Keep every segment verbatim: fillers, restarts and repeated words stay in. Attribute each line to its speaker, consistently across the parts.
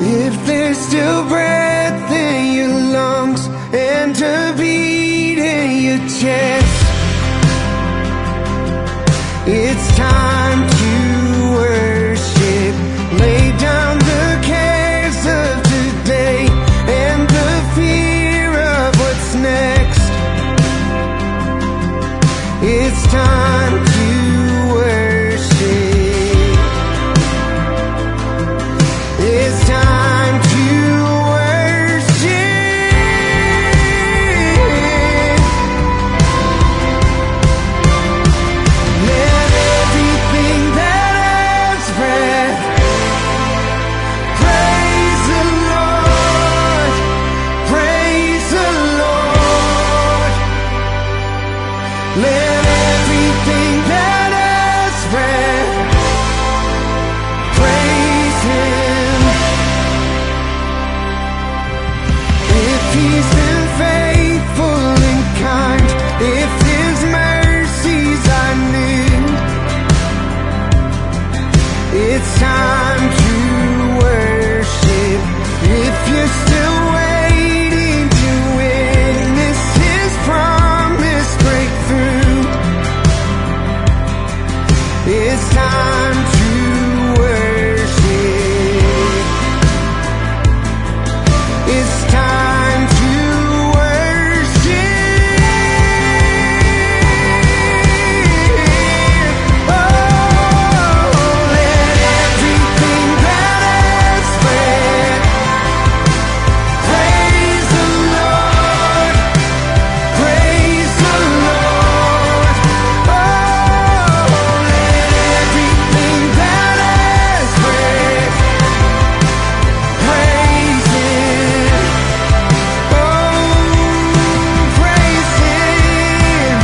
Speaker 1: If there's still breath in your lungs and a beat in your chest, it's time to worship. Lay down the cares of today and the fear of what's next. It's time to worship. It's time to worship. Let everything that has breath praise the Lord. Praise the Lord. Let everything that has breath praise Him. If He's been faithful and kind, if His mercies are new, it's time to worship. If you're still waiting to witness His promised breakthrough, it's time to worship. It's time to worship. Oh, let everything that has breath praise the Lord. Praise the Lord. Oh, let everything that has breath praise Him. Oh, praise Him.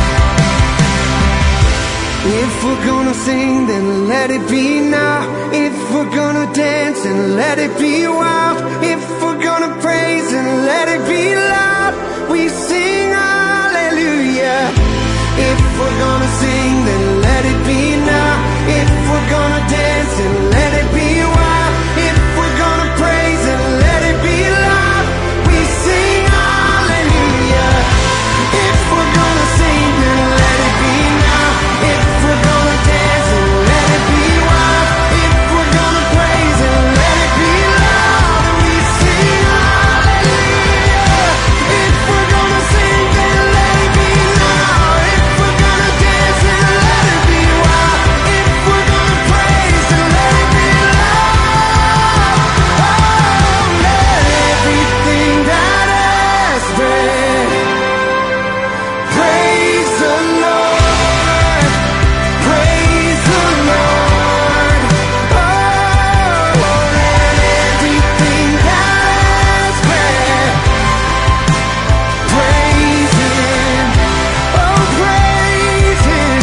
Speaker 1: If we're gonna sing, then let it be now. If we're gonna dance, then let it be wild. If we're gonna praise, then let it be loud. We sing hallelujah. If we're gonna sing, then let it be now. If we're gonna dance, then let it be wild. If we're gonna praise, then let it be loud. We sing hallelujah. If we're gonna sing, then let it be now. If we're gonna dance, then let it be wild. If we're gonna praise, then let it be loud. We sing hallelujah. If we're gonna sing, then let it be now. If we're gonna dance, then let it be wild. If we're gonna praise, then let it be loud. Oh, let everything that has breath praise the Lord. Praise the Lord. Oh, let everything that has breath praise Him. Oh, praise Him.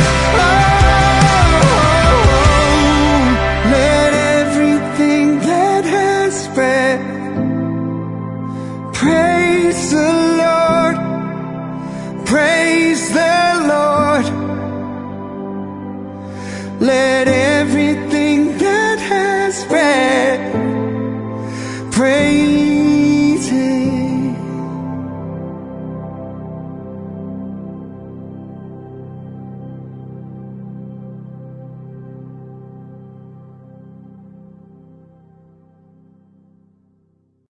Speaker 1: Oh, let everything that has breath praise the Lord. Praise the Lord. Let